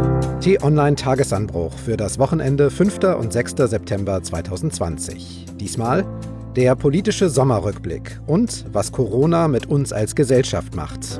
T-Online-Tagesanbruch für das Wochenende 5. und 6. September 2020. Diesmal der politische Sommerrückblick und was Corona mit uns als Gesellschaft macht.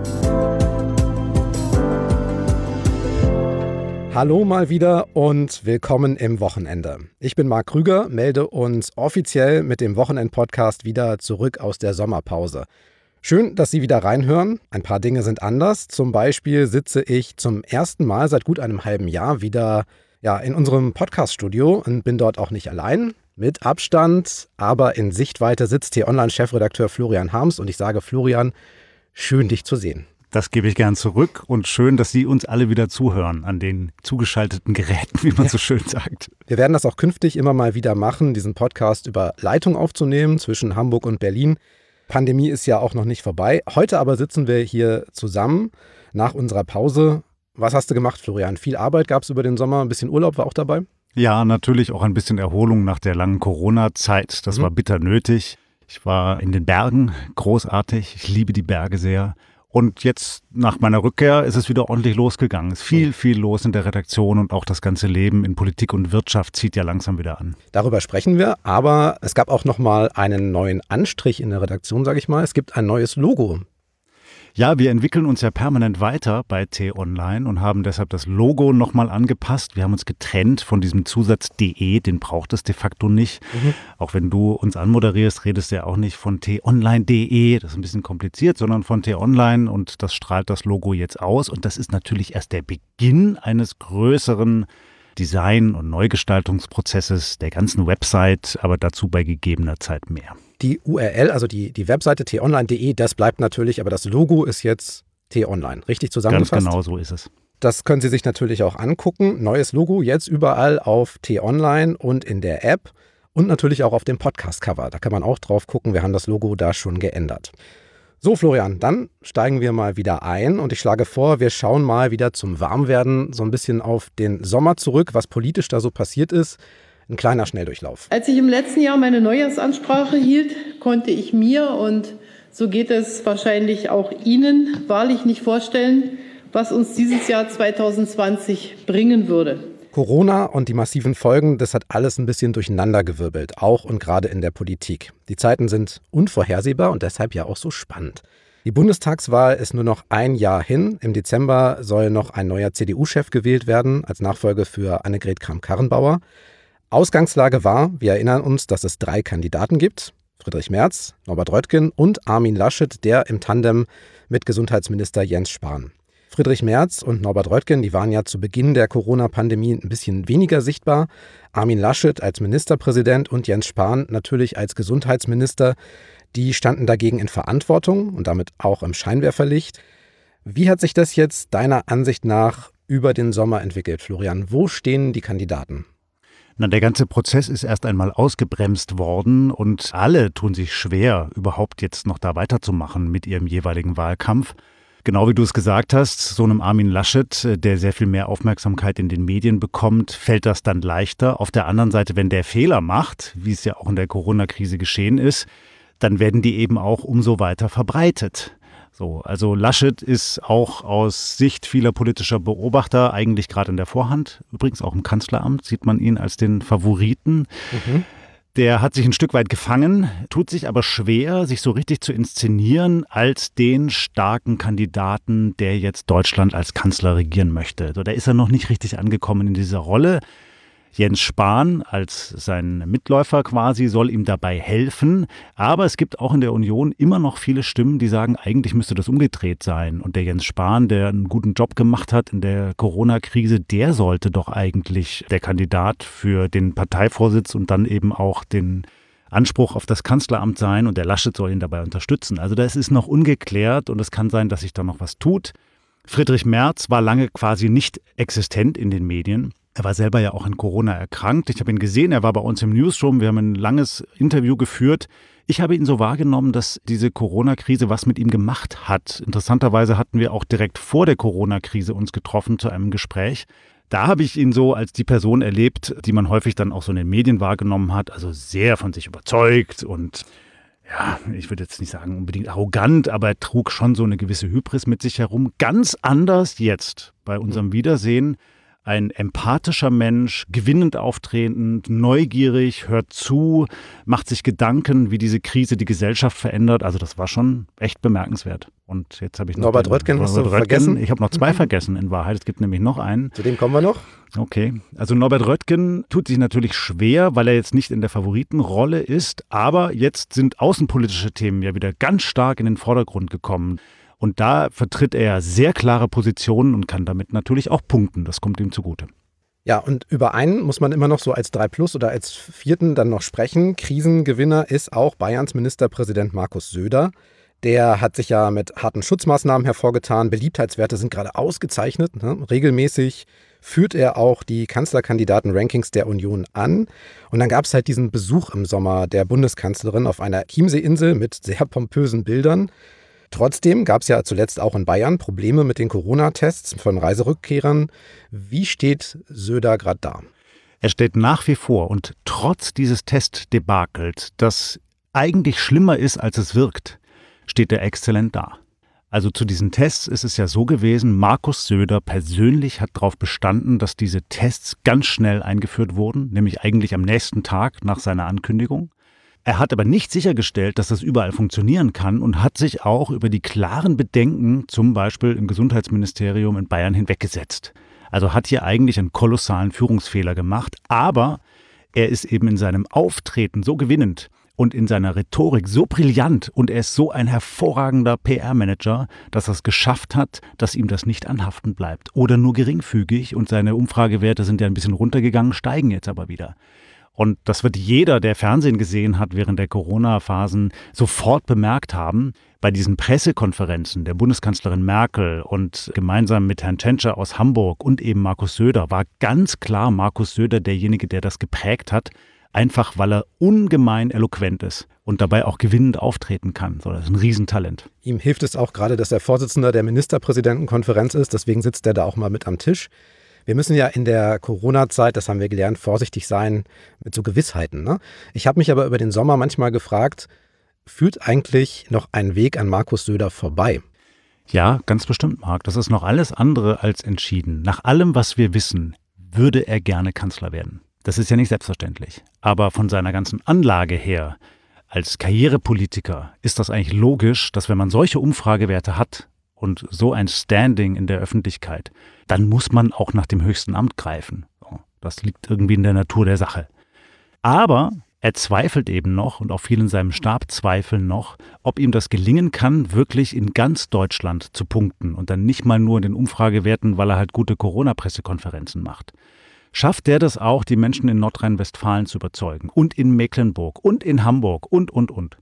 Hallo mal wieder und willkommen im Wochenende. Ich bin Marc Krüger, melde uns offiziell mit dem Wochenend-Podcast wieder zurück aus der Sommerpause. Schön, dass Sie wieder reinhören. Ein paar Dinge sind anders. Zum Beispiel sitze ich zum ersten Mal seit gut einem halben Jahr wieder in unserem Podcast-Studio und bin dort auch nicht allein. Mit Abstand, aber in Sichtweite sitzt hier Online-Chefredakteur Florian Harms und ich sage Florian, schön dich zu sehen. Das gebe ich gern zurück und schön, dass Sie uns alle wieder zuhören an den zugeschalteten Geräten, wie man so schön sagt. Wir werden das auch künftig immer mal wieder machen, diesen Podcast über Leitung aufzunehmen zwischen Hamburg und Berlin. Pandemie ist ja auch noch nicht vorbei. Heute aber sitzen wir hier zusammen nach unserer Pause. Was hast du gemacht, Florian? Viel Arbeit gab es über den Sommer, ein bisschen Urlaub war auch dabei? Ja, natürlich auch ein bisschen Erholung nach der langen Corona-Zeit. Das war bitter nötig. Ich war in den Bergen, großartig. Ich liebe die Berge sehr. Und jetzt nach meiner Rückkehr ist es wieder ordentlich losgegangen. Es ist viel los in der Redaktion und auch das ganze Leben in Politik und Wirtschaft zieht ja langsam wieder an. Darüber sprechen wir, aber es gab auch nochmal einen neuen Anstrich in der Redaktion, sage ich mal. Es gibt ein neues Logo. Ja, wir entwickeln uns ja permanent weiter bei T-Online und haben deshalb das Logo nochmal angepasst. Wir haben uns getrennt von diesem Zusatz .de, den braucht es de facto nicht. Auch wenn du uns anmoderierst, redest du ja auch nicht von t-online.de, das ist ein bisschen kompliziert, sondern von T-Online und das strahlt das Logo jetzt aus. Und das ist natürlich erst der Beginn eines größeren Design- und Neugestaltungsprozesses der ganzen Website, aber dazu bei gegebener Zeit mehr. Die URL, also die Webseite t-online.de, das bleibt natürlich, aber das Logo ist jetzt T-Online. Richtig zusammengefasst? Ganz genau so ist es. Das können Sie sich natürlich auch angucken. Neues Logo jetzt überall auf T-Online und in der App und natürlich auch auf dem Podcast-Cover. Da kann man auch drauf gucken. Wir haben das Logo da schon geändert. So, Florian, dann steigen wir mal wieder ein und ich schlage vor, wir schauen mal wieder zum Warmwerden so ein bisschen auf den Sommer zurück, was politisch da so passiert ist. Ein kleiner Schnelldurchlauf. Als ich im letzten Jahr meine Neujahrsansprache hielt, konnte ich mir, und so geht es wahrscheinlich auch Ihnen, wahrlich nicht vorstellen, was uns dieses Jahr 2020 bringen würde. Corona und die massiven Folgen, das hat alles ein bisschen durcheinandergewirbelt, auch und gerade in der Politik. Die Zeiten sind unvorhersehbar und deshalb ja auch so spannend. Die Bundestagswahl ist nur noch ein Jahr hin. Im Dezember soll noch ein neuer CDU-Chef gewählt werden, als Nachfolge für Annegret Kramp-Karrenbauer. Ausgangslage war, wir erinnern uns, dass es 3 Kandidaten gibt. Friedrich Merz, Norbert Röttgen und Armin Laschet, der im Tandem mit Gesundheitsminister Jens Spahn. Friedrich Merz und Norbert Röttgen, die waren ja zu Beginn der Corona-Pandemie ein bisschen weniger sichtbar. Armin Laschet als Ministerpräsident und Jens Spahn natürlich als Gesundheitsminister, die standen dagegen in Verantwortung und damit auch im Scheinwerferlicht. Wie hat sich das jetzt deiner Ansicht nach über den Sommer entwickelt, Florian? Wo stehen die Kandidaten? Na, der ganze Prozess ist erst einmal ausgebremst worden und alle tun sich schwer, überhaupt jetzt noch da weiterzumachen mit ihrem jeweiligen Wahlkampf. Genau wie du es gesagt hast, so einem Armin Laschet, der sehr viel mehr Aufmerksamkeit in den Medien bekommt, fällt das dann leichter. Auf der anderen Seite, wenn der Fehler macht, wie es ja auch in der Corona-Krise geschehen ist, dann werden die eben auch umso weiter verbreitet. So, also Laschet ist auch aus Sicht vieler politischer Beobachter eigentlich gerade in der Vorhand. Übrigens auch im Kanzleramt sieht man ihn als den Favoriten. Der hat sich ein Stück weit gefangen, tut sich aber schwer, sich so richtig zu inszenieren als den starken Kandidaten, der jetzt Deutschland als Kanzler regieren möchte. So, da ist er noch nicht richtig angekommen in dieser Rolle. Jens Spahn als sein Mitläufer quasi soll ihm dabei helfen. Aber es gibt auch in der Union immer noch viele Stimmen, die sagen, eigentlich müsste das umgedreht sein. Und der Jens Spahn, der einen guten Job gemacht hat in der Corona-Krise, der sollte doch eigentlich der Kandidat für den Parteivorsitz und dann eben auch den Anspruch auf das Kanzleramt sein. Und der Laschet soll ihn dabei unterstützen. Also das ist noch ungeklärt und es kann sein, dass sich da noch was tut. Friedrich Merz war lange quasi nicht existent in den Medien. Er war selber ja auch an Corona erkrankt. Ich habe ihn gesehen, er war bei uns im Newsroom. Wir haben ein langes Interview geführt. Ich habe ihn so wahrgenommen, dass diese Corona-Krise was mit ihm gemacht hat. Interessanterweise hatten wir auch direkt vor der Corona-Krise uns getroffen zu einem Gespräch. Da habe ich ihn so als die Person erlebt, die man häufig dann auch so in den Medien wahrgenommen hat. Also sehr von sich überzeugt und ja, ich würde jetzt nicht sagen unbedingt arrogant, aber er trug schon so eine gewisse Hybris mit sich herum. Ganz anders jetzt bei unserem Wiedersehen. Ein empathischer Mensch, gewinnend auftretend, neugierig, hört zu, macht sich Gedanken, wie diese Krise die Gesellschaft verändert. Also das war schon echt bemerkenswert. Und jetzt habe ich noch Norbert Röttgen hast du vergessen? Ich habe noch 2 vergessen in Wahrheit. Es gibt nämlich noch einen. Zu dem kommen wir noch. Okay, also Norbert Röttgen tut sich natürlich schwer, weil er jetzt nicht in der Favoritenrolle ist. Aber jetzt sind außenpolitische Themen ja wieder ganz stark in den Vordergrund gekommen. Und da vertritt er sehr klare Positionen und kann damit natürlich auch punkten. Das kommt ihm zugute. Ja, und über einen muss man immer noch so als 3+ oder als 4. dann noch sprechen. Krisengewinner ist auch Bayerns Ministerpräsident Markus Söder. Der hat sich ja mit harten Schutzmaßnahmen hervorgetan. Beliebtheitswerte sind gerade ausgezeichnet. Ne? Regelmäßig führt er auch die Kanzlerkandidaten-Rankings der Union an. Und dann gab es halt diesen Besuch im Sommer der Bundeskanzlerin auf einer Chiemsee-Insel mit sehr pompösen Bildern. Trotzdem gab es ja zuletzt auch in Bayern Probleme mit den Corona-Tests von Reiserückkehrern. Wie steht Söder gerade da? Er steht nach wie vor und trotz dieses Testdebakels, das eigentlich schlimmer ist, als es wirkt, steht er exzellent da. Also zu diesen Tests ist es ja so gewesen, Markus Söder persönlich hat darauf bestanden, dass diese Tests ganz schnell eingeführt wurden, nämlich eigentlich am nächsten Tag nach seiner Ankündigung. Er hat aber nicht sichergestellt, dass das überall funktionieren kann und hat sich auch über die klaren Bedenken, zum Beispiel im Gesundheitsministerium in Bayern, hinweggesetzt. Also hat hier eigentlich einen kolossalen Führungsfehler gemacht, aber er ist eben in seinem Auftreten so gewinnend und in seiner Rhetorik so brillant und er ist so ein hervorragender PR-Manager, dass er es geschafft hat, dass ihm das nicht anhaften bleibt oder nur geringfügig und seine Umfragewerte sind ja ein bisschen runtergegangen, steigen jetzt aber wieder. Und das wird jeder, der Fernsehen gesehen hat während der Corona-Phasen, sofort bemerkt haben. Bei diesen Pressekonferenzen der Bundeskanzlerin Merkel und gemeinsam mit Herrn Tschentscher aus Hamburg und eben Markus Söder war ganz klar Markus Söder derjenige, der das geprägt hat, einfach weil er ungemein eloquent ist und dabei auch gewinnend auftreten kann. So, das ist ein Riesentalent. Ihm hilft es auch gerade, dass er Vorsitzender der Ministerpräsidentenkonferenz ist, deswegen sitzt er da auch mal mit am Tisch. Wir müssen ja in der Corona-Zeit, das haben wir gelernt, vorsichtig sein mit so Gewissheiten. Ne? Ich habe mich aber über den Sommer manchmal gefragt, führt eigentlich noch ein Weg an Markus Söder vorbei? Ja, ganz bestimmt, Marc. Das ist noch alles andere als entschieden. Nach allem, was wir wissen, würde er gerne Kanzler werden. Das ist ja nicht selbstverständlich. Aber von seiner ganzen Anlage her, als Karrierepolitiker, ist das eigentlich logisch, dass wenn man solche Umfragewerte hat, und so ein Standing in der Öffentlichkeit, dann muss man auch nach dem höchsten Amt greifen. Das liegt irgendwie in der Natur der Sache. Aber er zweifelt eben noch und auch viele in seinem Stab zweifeln noch, ob ihm das gelingen kann, wirklich in ganz Deutschland zu punkten und dann nicht mal nur in den Umfragewerten, weil er halt gute Corona-Pressekonferenzen macht. Schafft er das auch, die Menschen in Nordrhein-Westfalen zu überzeugen und in Mecklenburg und in Hamburg und.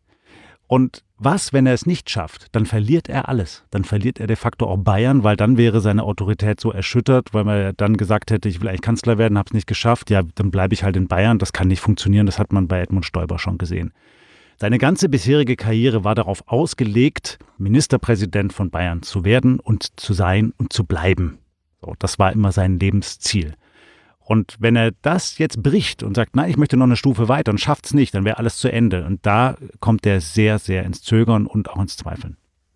Und was, wenn er es nicht schafft? Dann verliert er alles. Dann verliert er de facto auch Bayern, weil dann wäre seine Autorität so erschüttert, weil man dann gesagt hätte, ich will eigentlich Kanzler werden, habe es nicht geschafft. Ja, dann bleibe ich halt in Bayern. Das kann nicht funktionieren. Das hat man bei Edmund Stoiber schon gesehen. Seine ganze bisherige Karriere war darauf ausgelegt, Ministerpräsident von Bayern zu werden und zu sein und zu bleiben. So, das war immer sein Lebensziel. Und wenn er das jetzt bricht und sagt, nein, ich möchte noch eine Stufe weiter und schafft es nicht, dann wäre alles zu Ende. Und da kommt er sehr, sehr ins Zögern und auch ins Zweifeln.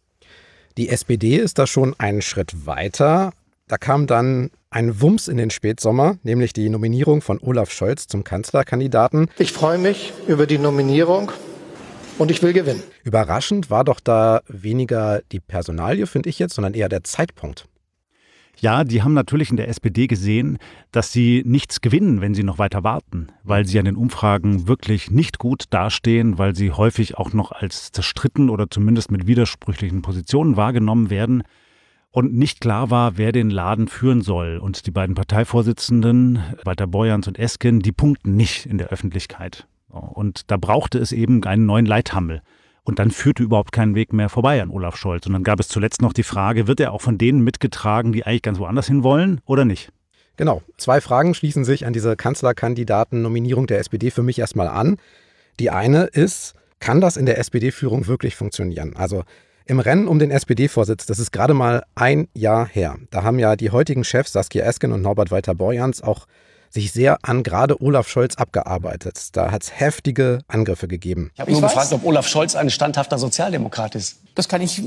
Die SPD ist da schon einen Schritt weiter. Da kam dann ein Wumms in den Spätsommer, nämlich die Nominierung von Olaf Scholz zum Kanzlerkandidaten. Ich freue mich über die Nominierung und ich will gewinnen. Überraschend war doch da weniger die Personalie, finde ich jetzt, sondern eher der Zeitpunkt. Ja, die haben natürlich in der SPD gesehen, dass sie nichts gewinnen, wenn sie noch weiter warten, weil sie an den Umfragen wirklich nicht gut dastehen, weil sie häufig auch noch als zerstritten oder zumindest mit widersprüchlichen Positionen wahrgenommen werden und nicht klar war, wer den Laden führen soll. Und die beiden Parteivorsitzenden, Walter Borjans und Esken, die punkten nicht in der Öffentlichkeit. Und da brauchte es eben einen neuen Leithammel. Und dann führte überhaupt keinen Weg mehr vorbei an Olaf Scholz. Und dann gab es zuletzt noch die Frage, wird er auch von denen mitgetragen, die eigentlich ganz woanders hin wollen oder nicht? Genau, 2 Fragen schließen sich an diese Kanzlerkandidaten-Nominierung der SPD für mich erstmal an. Die eine ist, kann das in der SPD-Führung wirklich funktionieren? Also im Rennen um den SPD-Vorsitz, das ist gerade mal ein Jahr her. Da haben ja die heutigen Chefs Saskia Esken und Norbert Walter Borjans auch sich sehr an gerade Olaf Scholz abgearbeitet. Da hat es heftige Angriffe gegeben. Ich habe nur gefragt, ob Olaf Scholz ein standhafter Sozialdemokrat ist. Das kann ich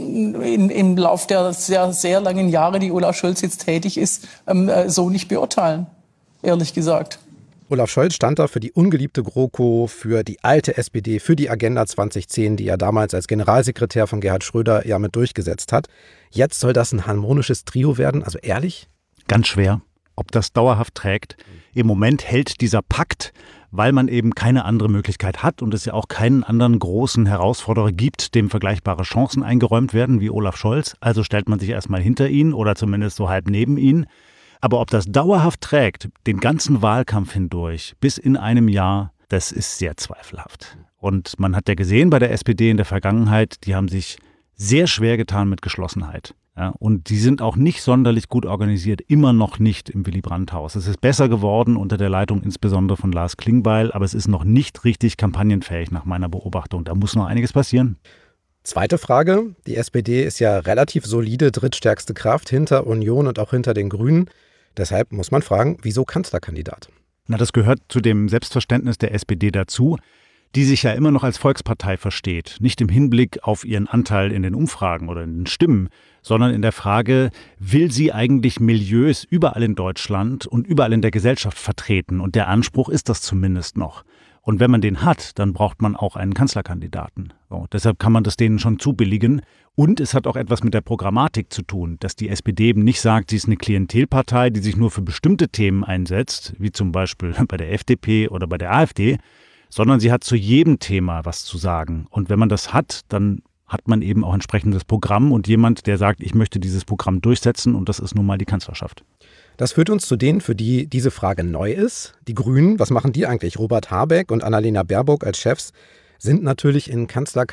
im Lauf der sehr, sehr langen Jahre, die Olaf Scholz jetzt tätig ist, so nicht beurteilen, ehrlich gesagt. Olaf Scholz stand da für die ungeliebte GroKo, für die alte SPD, für die Agenda 2010, die er damals als Generalsekretär von Gerhard Schröder ja mit durchgesetzt hat. Jetzt soll das ein harmonisches Trio werden, also ehrlich? Ganz schwer. Ob das dauerhaft trägt. Im Moment hält dieser Pakt, weil man eben keine andere Möglichkeit hat und es ja auch keinen anderen großen Herausforderer gibt, dem vergleichbare Chancen eingeräumt werden wie Olaf Scholz. Also stellt man sich erstmal hinter ihn oder zumindest so halb neben ihn. Aber ob das dauerhaft trägt, den ganzen Wahlkampf hindurch, bis in einem Jahr, das ist sehr zweifelhaft. Und man hat ja gesehen bei der SPD in der Vergangenheit, die haben sich sehr schwer getan mit Geschlossenheit. Ja, und die sind auch nicht sonderlich gut organisiert, immer noch nicht im Willy-Brandt-Haus. Es ist besser geworden unter der Leitung insbesondere von Lars Klingbeil, aber es ist noch nicht richtig kampagnenfähig nach meiner Beobachtung. Da muss noch einiges passieren. Zweite Frage. Die SPD ist ja relativ solide drittstärkste Kraft hinter Union und auch hinter den Grünen. Deshalb muss man fragen, wieso Kanzlerkandidat? Na, das gehört zu dem Selbstverständnis der SPD dazu, die sich ja immer noch als Volkspartei versteht. Nicht im Hinblick auf ihren Anteil in den Umfragen oder in den Stimmen, sondern in der Frage, will sie eigentlich Milieus überall in Deutschland und überall in der Gesellschaft vertreten? Und der Anspruch ist das zumindest noch. Und wenn man den hat, dann braucht man auch einen Kanzlerkandidaten. So, deshalb kann man das denen schon zubilligen. Und es hat auch etwas mit der Programmatik zu tun, dass die SPD eben nicht sagt, sie ist eine Klientelpartei, die sich nur für bestimmte Themen einsetzt, wie zum Beispiel bei der FDP oder bei der AfD, sondern sie hat zu jedem Thema was zu sagen. Und wenn man das hat, dann hat man eben auch entsprechendes Programm und jemand, der sagt, ich möchte dieses Programm durchsetzen und das ist nun mal die Kanzlerschaft. Das führt uns zu denen, für die diese Frage neu ist. Die Grünen, was machen die eigentlich? Robert Habeck und Annalena Baerbock als Chefs sind natürlich in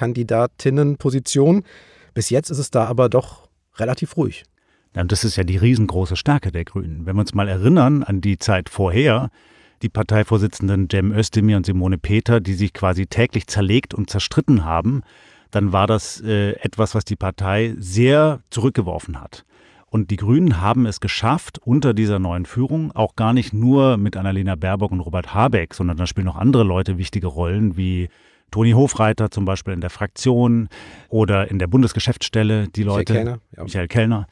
Kanzlerkandidatinnenposition. Bis jetzt ist es da aber doch relativ ruhig. Ja, und das ist ja die riesengroße Stärke der Grünen. Wenn wir uns mal erinnern an die Zeit vorher, die Parteivorsitzenden Cem Özdemir und Simone Peter, die sich quasi täglich zerlegt und zerstritten haben, dann war das etwas, was die Partei sehr zurückgeworfen hat. Und die Grünen haben es geschafft, unter dieser neuen Führung, auch gar nicht nur mit Annalena Baerbock und Robert Habeck, sondern da spielen noch andere Leute wichtige Rollen, wie Toni Hofreiter zum Beispiel in der Fraktion oder in der Bundesgeschäftsstelle, die Leute, Michael Kellner.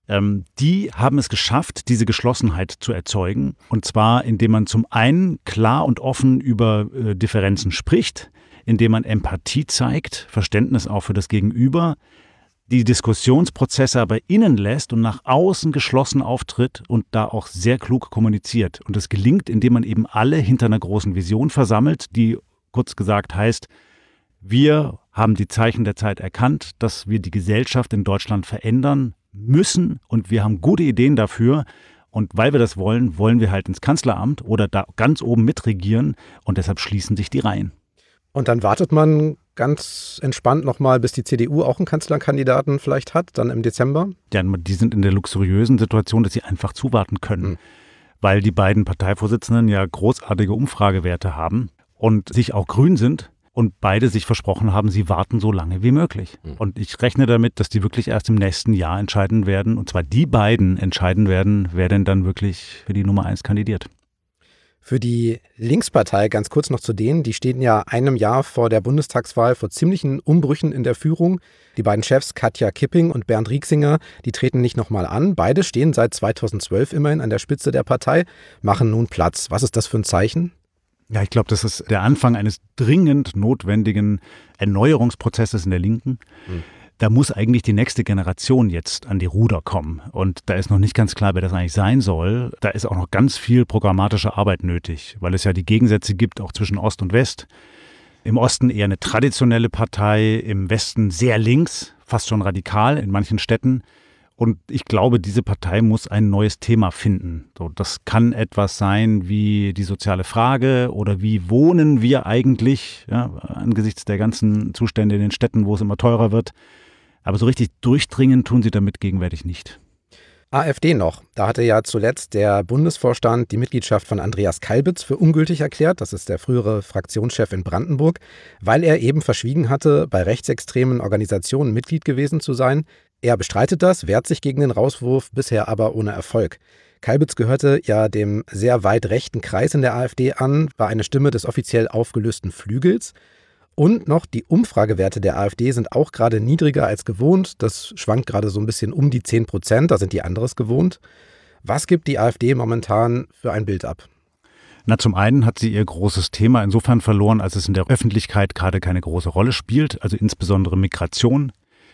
Die haben es geschafft, diese Geschlossenheit zu erzeugen. Und zwar, indem man zum einen klar und offen über Differenzen spricht, indem man Empathie zeigt, Verständnis auch für das Gegenüber, die Diskussionsprozesse aber innen lässt und nach außen geschlossen auftritt und da auch sehr klug kommuniziert. Und das gelingt, indem man eben alle hinter einer großen Vision versammelt, die kurz gesagt heißt, wir haben die Zeichen der Zeit erkannt, dass wir die Gesellschaft in Deutschland verändern müssen und wir haben gute Ideen dafür. Und weil wir das wollen, wollen wir halt ins Kanzleramt oder da ganz oben mitregieren und deshalb schließen sich die Reihen. Und dann wartet man ganz entspannt nochmal, bis die CDU auch einen Kanzlerkandidaten vielleicht hat, dann im Dezember? Ja, die sind in der luxuriösen Situation, dass sie einfach zuwarten können, weil die beiden Parteivorsitzenden ja großartige Umfragewerte haben und sich auch grün sind und beide sich versprochen haben, sie warten so lange wie möglich. Und ich rechne damit, dass die wirklich erst im nächsten Jahr entscheiden werden, und zwar die beiden entscheiden werden, wer denn dann wirklich für die Nummer 1 kandidiert. Für die Linkspartei, ganz kurz noch zu denen, die stehen ja einem Jahr vor der Bundestagswahl vor ziemlichen Umbrüchen in der Führung. Die beiden Chefs Katja Kipping und Bernd Rieksinger, die treten nicht nochmal an. Beide stehen seit 2012 immerhin an der Spitze der Partei, machen nun Platz. Was ist das für ein Zeichen? Ja, ich glaube, das ist der Anfang eines dringend notwendigen Erneuerungsprozesses in der Linken. Da muss eigentlich die nächste Generation jetzt an die Ruder kommen. Und da ist noch nicht ganz klar, wer das eigentlich sein soll. Da ist auch noch ganz viel programmatische Arbeit nötig, weil es ja die Gegensätze gibt, auch zwischen Ost und West. Im Osten eher eine traditionelle Partei, im Westen sehr links, fast schon radikal in manchen Städten. Und ich glaube, diese Partei muss ein neues Thema finden. So, das kann etwas sein wie die soziale Frage oder wie wohnen wir eigentlich, ja, angesichts der ganzen Zustände in den Städten, wo es immer teurer wird. Aber so richtig durchdringen tun sie damit gegenwärtig nicht. AfD noch. Da hatte ja zuletzt der Bundesvorstand die Mitgliedschaft von Andreas Kalbitz für ungültig erklärt. Das ist der frühere Fraktionschef in Brandenburg, weil er eben verschwiegen hatte, bei rechtsextremen Organisationen Mitglied gewesen zu sein. Er bestreitet das, wehrt sich gegen den Rauswurf, bisher aber ohne Erfolg. Kalbitz gehörte ja dem sehr weit rechten Kreis in der AfD an, war eine Stimme des offiziell aufgelösten Flügels. Und noch die Umfragewerte der AfD sind auch gerade niedriger als gewohnt. Das schwankt gerade so ein bisschen um die 10%, da sind die anderes gewohnt. Was gibt die AfD momentan für ein Bild ab? Na, zum einen hat sie ihr großes Thema insofern verloren, als es in der Öffentlichkeit gerade keine große Rolle spielt, also insbesondere Migration.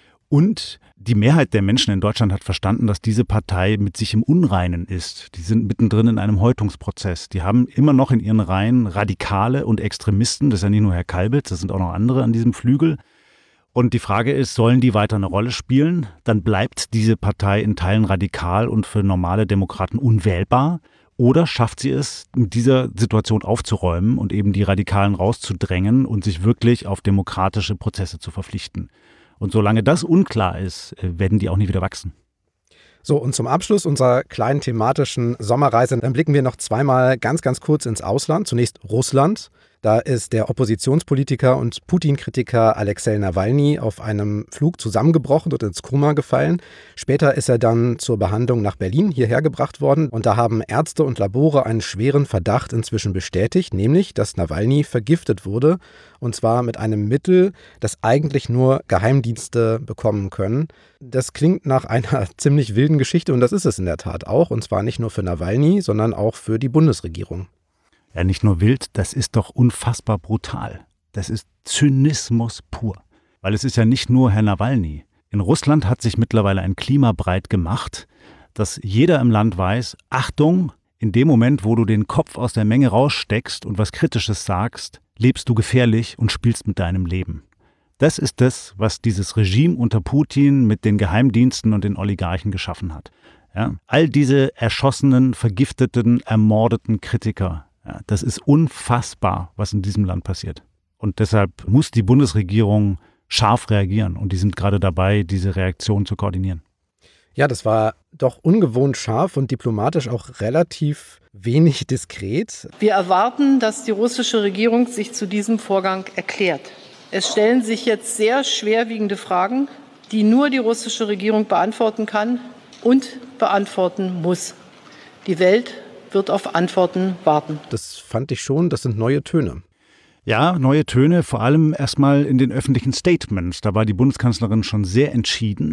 Und die Mehrheit der Menschen in Deutschland hat verstanden, dass diese Partei mit sich im Unreinen ist. Die sind mittendrin in einem Häutungsprozess. Die haben immer noch in ihren Reihen Radikale und Extremisten. Das ist ja nicht nur Herr Kalbitz, das sind auch noch andere an diesem Flügel. Und die Frage ist, sollen die weiter eine Rolle spielen? Dann bleibt diese Partei in Teilen radikal und für normale Demokraten unwählbar. Oder schafft sie es, mit dieser Situation aufzuräumen und eben die Radikalen rauszudrängen und sich wirklich auf demokratische Prozesse zu verpflichten? Und solange das unklar ist, werden die auch nie wieder wachsen. So, und zum Abschluss unserer kleinen thematischen Sommerreise, dann blicken wir noch zweimal ganz kurz ins Ausland. Zunächst Russland. Da ist der Oppositionspolitiker und Putin-Kritiker Alexei Nawalny auf einem Flug zusammengebrochen und ins Koma gefallen. Später ist er dann zur Behandlung nach Berlin hierher gebracht worden. Und da haben Ärzte und Labore einen schweren Verdacht inzwischen bestätigt, nämlich, dass Nawalny vergiftet wurde. Und zwar mit einem Mittel, das eigentlich nur Geheimdienste bekommen können. Das klingt nach einer ziemlich wilden Geschichte und das ist es in der Tat auch. Und zwar nicht nur für Nawalny, sondern auch für die Bundesregierung. Ja, nicht nur wild, das ist doch unfassbar brutal. Das ist Zynismus pur. Weil es ist ja nicht nur Herr Nawalny. In Russland hat sich mittlerweile ein Klima breit gemacht, dass jeder im Land weiß, Achtung, in dem Moment, wo du den Kopf aus der Menge raussteckst und was Kritisches sagst, lebst du gefährlich und spielst mit deinem Leben. Das ist das, was dieses Regime unter Putin mit den Geheimdiensten und den Oligarchen geschaffen hat. Ja, all diese erschossenen, vergifteten, ermordeten Kritiker, ja, das ist unfassbar, was in diesem Land passiert. Und deshalb muss die Bundesregierung scharf reagieren. Und die sind gerade dabei, diese Reaktion zu koordinieren. Ja, das war doch ungewohnt scharf und diplomatisch auch relativ wenig diskret. Wir erwarten, dass die russische Regierung sich zu diesem Vorgang erklärt. Es stellen sich jetzt sehr schwerwiegende Fragen, die nur die russische Regierung beantworten kann und beantworten muss. Die Welt wird auf Antworten warten. Das fand ich schon, das sind neue Töne. Ja, neue Töne, vor allem erstmal in den öffentlichen Statements. Da war die Bundeskanzlerin schon sehr entschieden.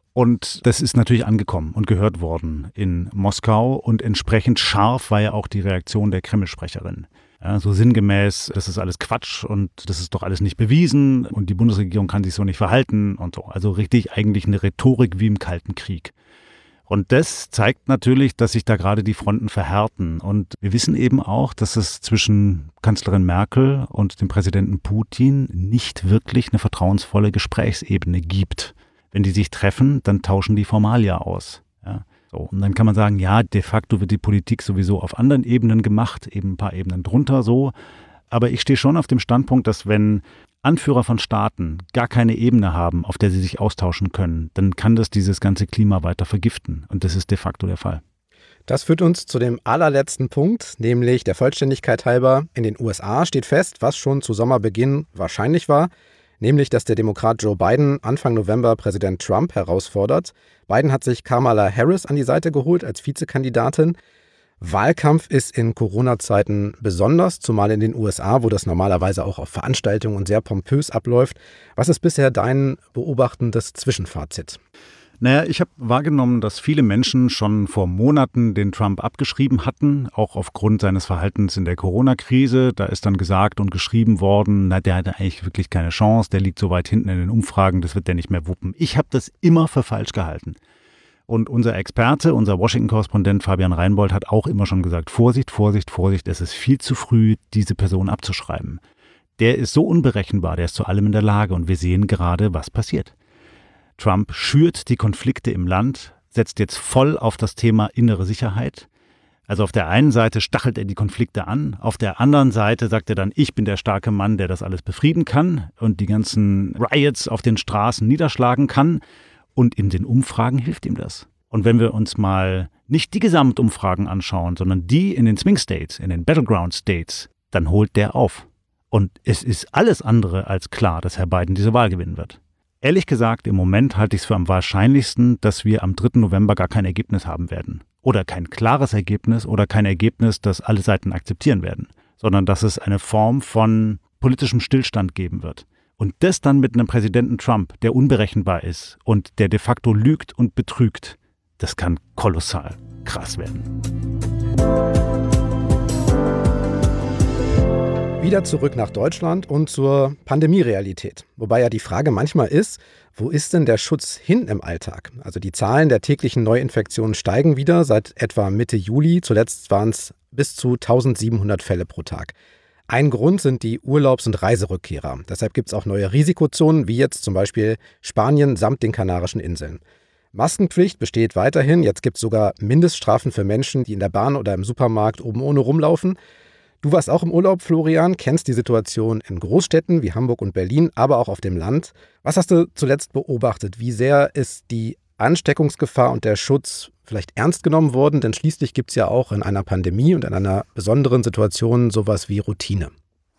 Und das ist natürlich angekommen und gehört worden in Moskau. Und entsprechend scharf war ja auch die Reaktion der Kreml-Sprecherin. Ja, so sinngemäß, das ist alles Quatsch und das ist doch alles nicht bewiesen und die Bundesregierung kann sich so nicht verhalten und so. Also richtig eigentlich eine Rhetorik wie im Kalten Krieg. Und das zeigt natürlich, dass sich da gerade die Fronten verhärten. Und wir wissen eben auch, dass es zwischen Kanzlerin Merkel und dem Präsidenten Putin nicht wirklich eine vertrauensvolle Gesprächsebene gibt. Wenn die sich treffen, dann tauschen die Formalia aus. Ja, so. Und dann kann man sagen, ja, de facto wird die Politik sowieso auf anderen Ebenen gemacht, eben ein paar Ebenen drunter so. Aber ich stehe schon auf dem Standpunkt, dass wenn Anführer von Staaten gar keine Ebene haben, auf der sie sich austauschen können, dann kann das dieses ganze Klima weiter vergiften. Und das ist de facto der Fall. Das führt uns zu dem allerletzten Punkt, nämlich der Vollständigkeit halber. In den USA steht fest, was schon zu Sommerbeginn wahrscheinlich war, nämlich, dass der Demokrat Joe Biden Anfang November Präsident Trump herausfordert. Biden hat sich Kamala Harris an die Seite geholt als Vizekandidatin. Wahlkampf ist in Corona-Zeiten besonders, zumal in den USA, wo das normalerweise auch auf Veranstaltungen und sehr pompös abläuft. Was ist bisher dein beobachtendes Zwischenfazit? Naja, ich habe wahrgenommen, dass viele Menschen schon vor Monaten den Trump abgeschrieben hatten, auch aufgrund seines Verhaltens in der Corona-Krise. Da ist dann gesagt und geschrieben worden, na, der hatte eigentlich wirklich keine Chance, der liegt so weit hinten in den Umfragen, das wird der nicht mehr wuppen. Ich habe das immer für falsch gehalten. Und unser Experte, unser Washington-Korrespondent Fabian Reinbold hat auch immer schon gesagt, Vorsicht, Vorsicht, Vorsicht, es ist viel zu früh, diese Person abzuschreiben. Der ist so unberechenbar, der ist zu allem in der Lage und wir sehen gerade, was passiert. Trump schürt die Konflikte im Land, setzt jetzt voll auf das Thema innere Sicherheit. Also auf der einen Seite stachelt er die Konflikte an, auf der anderen Seite sagt er dann, ich bin der starke Mann, der das alles befrieden kann und die ganzen Riots auf den Straßen niederschlagen kann. Und in den Umfragen hilft ihm das. Und wenn wir uns mal nicht die Gesamtumfragen anschauen, sondern die in den Swing States, in den Battleground States, dann holt der auf. Und es ist alles andere als klar, dass Herr Biden diese Wahl gewinnen wird. Ehrlich gesagt, im Moment halte ich es für am wahrscheinlichsten, dass wir am 3. November gar kein Ergebnis haben werden. Oder kein klares Ergebnis oder kein Ergebnis, das alle Seiten akzeptieren werden. Sondern dass es eine Form von politischem Stillstand geben wird. Und das dann mit einem Präsidenten Trump, der unberechenbar ist und der de facto lügt und betrügt, das kann kolossal krass werden. Wieder zurück nach Deutschland und zur Pandemierealität. Wobei ja die Frage manchmal ist, wo ist denn der Schutz hin im Alltag? Also die Zahlen der täglichen Neuinfektionen steigen wieder seit etwa Mitte Juli. Zuletzt waren es bis zu 1700 Fälle pro Tag. Ein Grund sind die Urlaubs- und Reiserückkehrer. Deshalb gibt es auch neue Risikozonen, wie jetzt zum Beispiel Spanien samt den Kanarischen Inseln. Maskenpflicht besteht weiterhin. Jetzt gibt es sogar Mindeststrafen für Menschen, die in der Bahn oder im Supermarkt oben ohne rumlaufen. Du warst auch im Urlaub, Florian, kennst die Situation in Großstädten wie Hamburg und Berlin, aber auch auf dem Land. Was hast du zuletzt beobachtet? Wie sehr ist die Ansteckungsgefahr und der Schutz vielleicht ernst genommen worden? Denn schließlich gibt es ja auch in einer Pandemie und in einer besonderen Situation sowas wie Routine.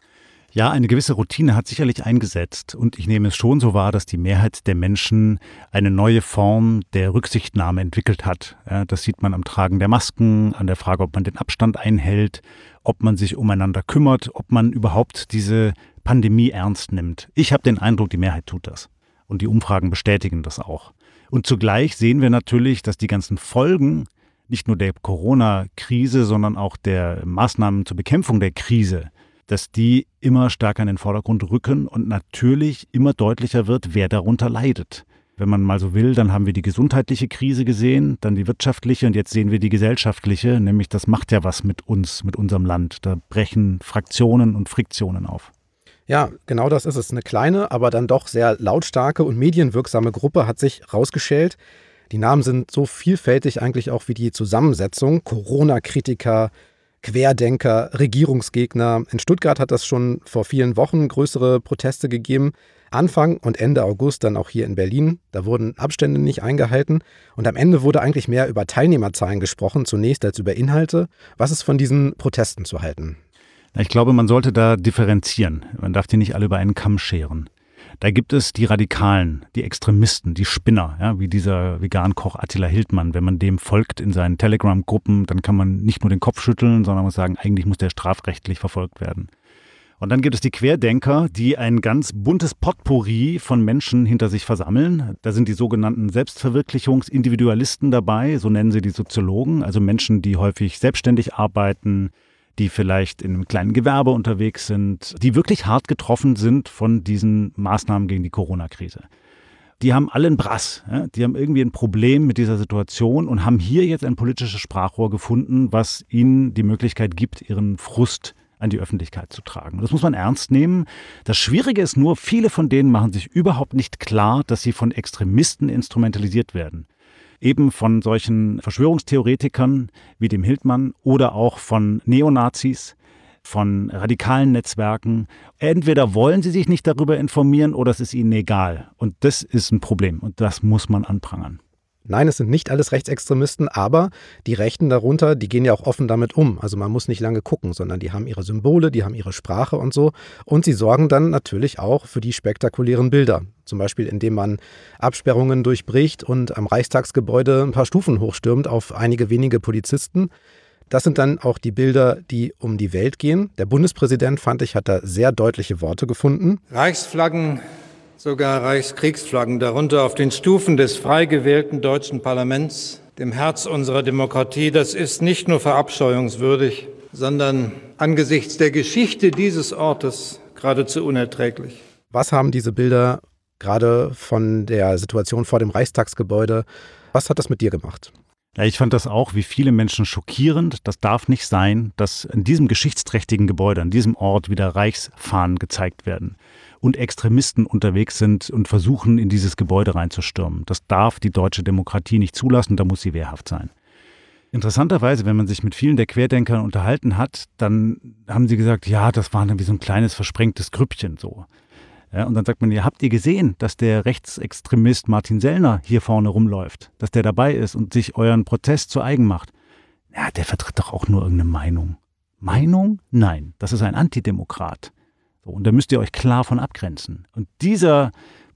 Ja, eine gewisse Routine hat sicherlich eingesetzt und ich nehme es schon so wahr, dass die Mehrheit der Menschen eine neue Form der Rücksichtnahme entwickelt hat. Ja, das sieht man am Tragen der Masken, an der Frage, ob man den Abstand einhält, ob man sich umeinander kümmert, ob man überhaupt diese Pandemie ernst nimmt. Ich habe den Eindruck, die Mehrheit tut das und die Umfragen bestätigen das auch. Und zugleich sehen wir natürlich, dass die ganzen Folgen nicht nur der Corona-Krise, sondern auch der Maßnahmen zur Bekämpfung der Krise, dass die immer stärker in den Vordergrund rücken und natürlich immer deutlicher wird, wer darunter leidet. Wenn man mal so will, dann haben wir die gesundheitliche Krise gesehen, dann die wirtschaftliche und jetzt sehen wir die gesellschaftliche, nämlich das macht ja was mit uns, mit unserem Land. Da brechen Fraktionen und Friktionen auf. Ja, genau das ist es. Eine kleine, aber dann doch sehr lautstarke und medienwirksame Gruppe hat sich rausgeschält. Die Namen sind so vielfältig eigentlich auch wie die Zusammensetzung. Corona-Kritiker, Querdenker, Regierungsgegner. In Stuttgart hat das schon vor vielen Wochen größere Proteste gegeben. Anfang und Ende August dann auch hier in Berlin. Da wurden Abstände nicht eingehalten. Und am Ende wurde eigentlich mehr über Teilnehmerzahlen gesprochen, zunächst als über Inhalte. Was ist von diesen Protesten zu halten? Ich glaube, man sollte da differenzieren. Man darf die nicht alle über einen Kamm scheren. Da gibt es die Radikalen, die Extremisten, die Spinner, ja, wie dieser Vegan-Koch Attila Hildmann. Wenn man dem folgt in seinen Telegram-Gruppen, dann kann man nicht nur den Kopf schütteln, sondern muss sagen, eigentlich muss der strafrechtlich verfolgt werden. Und dann gibt es die Querdenker, die ein ganz buntes Potpourri von Menschen hinter sich versammeln. Da sind die sogenannten Selbstverwirklichungsindividualisten dabei, so nennen sie die Soziologen, also Menschen, die häufig selbstständig arbeiten, die vielleicht in einem kleinen Gewerbe unterwegs sind, die wirklich hart getroffen sind von diesen Maßnahmen gegen die Corona-Krise. Die haben alle einen Brass, ja? Die haben irgendwie ein Problem mit dieser Situation und haben hier jetzt ein politisches Sprachrohr gefunden, was ihnen die Möglichkeit gibt, ihren Frust an die Öffentlichkeit zu tragen. Das muss man ernst nehmen. Das Schwierige ist nur, viele von denen machen sich überhaupt nicht klar, dass sie von Extremisten instrumentalisiert werden. Eben von solchen Verschwörungstheoretikern wie dem Hildmann oder auch von Neonazis, von radikalen Netzwerken. Entweder wollen sie sich nicht darüber informieren oder es ist ihnen egal. Und das ist ein Problem und das muss man anprangern. Nein, es sind nicht alles Rechtsextremisten, aber die Rechten darunter, die gehen ja auch offen damit um. Also man muss nicht lange gucken, sondern die haben ihre Symbole, die haben ihre Sprache und so. Und sie sorgen dann natürlich auch für die spektakulären Bilder. Zum Beispiel, indem man Absperrungen durchbricht und am Reichstagsgebäude ein paar Stufen hochstürmt auf einige wenige Polizisten. Das sind dann auch die Bilder, die um die Welt gehen. Der Bundespräsident, fand ich, hat da sehr deutliche Worte gefunden. Reichsflaggen, sogar Reichskriegsflaggen, darunter auf den Stufen des frei gewählten deutschen Parlaments, dem Herz unserer Demokratie, das ist nicht nur verabscheuungswürdig, sondern angesichts der Geschichte dieses Ortes geradezu unerträglich. Was haben diese Bilder gerade von der Situation vor dem Reichstagsgebäude, was hat das mit dir gemacht? Ja, ich fand das auch wie viele Menschen schockierend. Das darf nicht sein, dass in diesem geschichtsträchtigen Gebäude, an diesem Ort wieder Reichsfahnen gezeigt werden und Extremisten unterwegs sind und versuchen, in dieses Gebäude reinzustürmen. Das darf die deutsche Demokratie nicht zulassen, da muss sie wehrhaft sein. Interessanterweise, wenn man sich mit vielen der Querdenkern unterhalten hat, dann haben sie gesagt, ja, das war dann wie so ein kleines versprengtes Grüppchen so. Ja, und dann sagt man, ja, habt ihr gesehen, dass der Rechtsextremist Martin Sellner hier vorne rumläuft, dass der dabei ist und sich euren Protest zu eigen macht? Ja, der vertritt doch auch nur irgendeine Meinung. Meinung? Nein, das ist ein Antidemokrat. So, und da müsst ihr euch klar von abgrenzen. Und dieser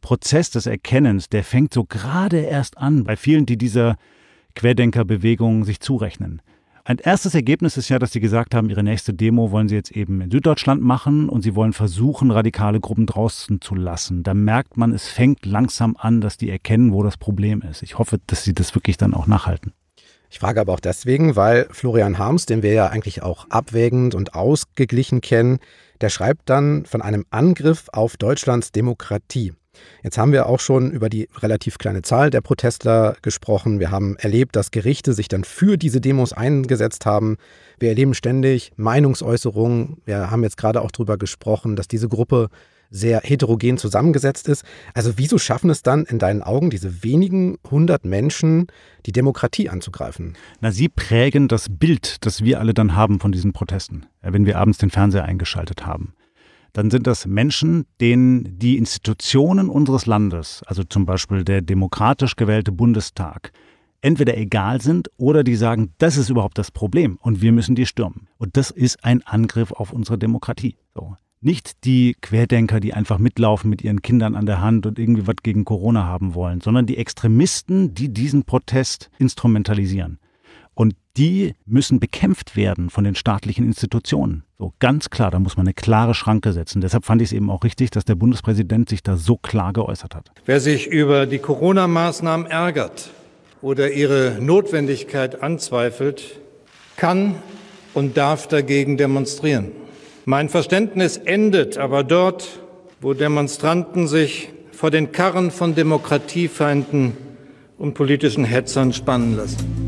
Prozess des Erkennens, der fängt so gerade erst an bei vielen, die dieser Querdenkerbewegung sich zurechnen. Ein erstes Ergebnis ist ja, dass sie gesagt haben, ihre nächste Demo wollen sie jetzt eben in Süddeutschland machen und sie wollen versuchen, radikale Gruppen draußen zu lassen. Da merkt man, es fängt langsam an, dass die erkennen, wo das Problem ist. Ich hoffe, dass sie das wirklich dann auch nachhalten. Ich frage aber auch deswegen, weil Florian Harms, den wir ja eigentlich auch abwägend und ausgeglichen kennen, der schreibt dann von einem Angriff auf Deutschlands Demokratie. Jetzt haben wir auch schon über die relativ kleine Zahl der Protestler gesprochen. Wir haben erlebt, dass Gerichte sich dann für diese Demos eingesetzt haben. Wir erleben ständig Meinungsäußerungen. Wir haben jetzt gerade auch darüber gesprochen, dass diese Gruppe sehr heterogen zusammengesetzt ist. Also wieso schaffen es dann in deinen Augen diese wenigen 100 Menschen, die Demokratie anzugreifen? Na, sie prägen das Bild, das wir alle dann haben von diesen Protesten, wenn wir abends den Fernseher eingeschaltet haben. Dann sind das Menschen, denen die Institutionen unseres Landes, also zum Beispiel der demokratisch gewählte Bundestag, entweder egal sind oder die sagen, das ist überhaupt das Problem und wir müssen die stürmen. Und das ist ein Angriff auf unsere Demokratie. So. Nicht die Querdenker, die einfach mitlaufen mit ihren Kindern an der Hand und irgendwie was gegen Corona haben wollen, sondern die Extremisten, die diesen Protest instrumentalisieren. Und die müssen bekämpft werden von den staatlichen Institutionen. So ganz klar, da muss man eine klare Schranke setzen. Deshalb fand ich es eben auch richtig, dass der Bundespräsident sich da so klar geäußert hat. Wer sich über die Corona-Maßnahmen ärgert oder ihre Notwendigkeit anzweifelt, kann und darf dagegen demonstrieren. Mein Verständnis endet aber dort, wo Demonstranten sich vor den Karren von Demokratiefeinden und politischen Hetzern spannen lassen.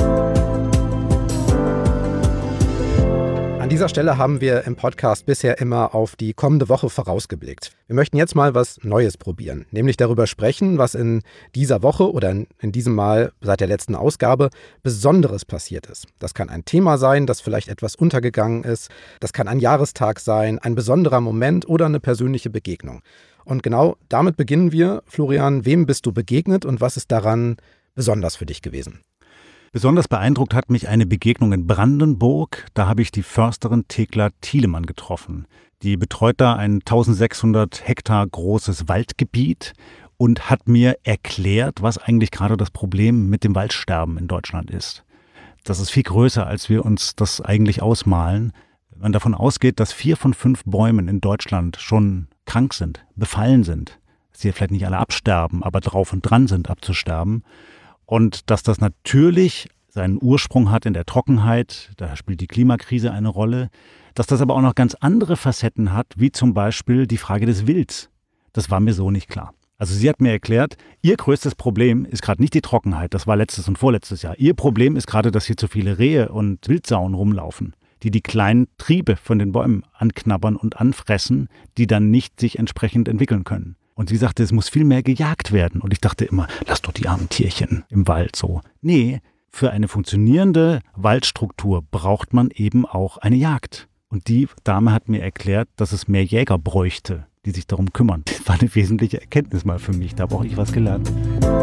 An dieser Stelle haben wir im Podcast bisher immer auf die kommende Woche vorausgeblickt. Wir möchten jetzt mal was Neues probieren, nämlich darüber sprechen, was in dieser Woche oder in diesem Mal seit der letzten Ausgabe Besonderes passiert ist. Das kann ein Thema sein, das vielleicht etwas untergegangen ist. Das kann ein Jahrestag sein, ein besonderer Moment oder eine persönliche Begegnung. Und genau damit beginnen wir. Florian, wem bist du begegnet und was ist daran besonders für dich gewesen? Besonders beeindruckt hat mich eine Begegnung in Brandenburg. Da habe ich die Försterin Thekla Thielemann getroffen. Die betreut da ein 1600 Hektar großes Waldgebiet und hat mir erklärt, was eigentlich gerade das Problem mit dem Waldsterben in Deutschland ist. Das ist viel größer, als wir uns das eigentlich ausmalen. Wenn man davon ausgeht, dass 4 von 5 Bäumen in Deutschland schon krank sind, befallen sind, dass sie vielleicht nicht alle absterben, aber drauf und dran sind abzusterben. Und dass das natürlich seinen Ursprung hat in der Trockenheit, da spielt die Klimakrise eine Rolle, dass das aber auch noch ganz andere Facetten hat, wie zum Beispiel die Frage des Wilds. Das war mir so nicht klar. Also sie hat mir erklärt, ihr größtes Problem ist gerade nicht die Trockenheit, das war letztes und vorletztes Jahr. Ihr Problem ist gerade, dass hier zu viele Rehe und Wildsauen rumlaufen, die kleinen Triebe von den Bäumen anknabbern und anfressen, die dann nicht sich entsprechend entwickeln können. Und sie sagte, es muss viel mehr gejagt werden. Und ich dachte immer, lass doch die armen Tierchen im Wald so. Nee, für eine funktionierende Waldstruktur braucht man eben auch eine Jagd. Und die Dame hat mir erklärt, dass es mehr Jäger bräuchte, die sich darum kümmern. Das war eine wesentliche Erkenntnis mal für mich. Da habe auch ich was gelernt.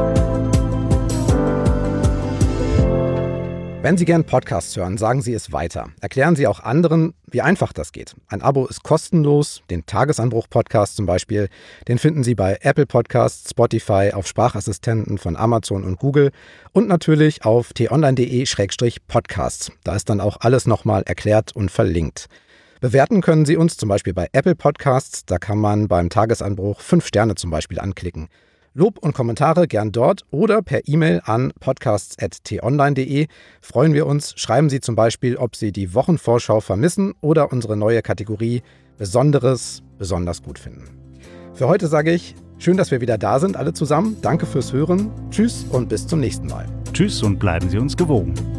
Wenn Sie gern Podcasts hören, sagen Sie es weiter. Erklären Sie auch anderen, wie einfach das geht. Ein Abo ist kostenlos. Den Tagesanbruch-Podcast zum Beispiel, den finden Sie bei Apple Podcasts, Spotify, auf Sprachassistenten von Amazon und Google und natürlich auf t-online.de/podcasts. Da ist dann auch alles nochmal erklärt und verlinkt. Bewerten können Sie uns zum Beispiel bei Apple Podcasts. Da kann man beim Tagesanbruch 5 Sterne zum Beispiel anklicken. Lob und Kommentare gern dort oder per E-Mail an podcasts@t-online.de. Freuen wir uns. Schreiben Sie zum Beispiel, ob Sie die Wochenvorschau vermissen oder unsere neue Kategorie Besonderes besonders gut finden. Für heute sage ich, schön, dass wir wieder da sind, alle zusammen. Danke fürs Hören. Tschüss und bis zum nächsten Mal. Tschüss und bleiben Sie uns gewogen.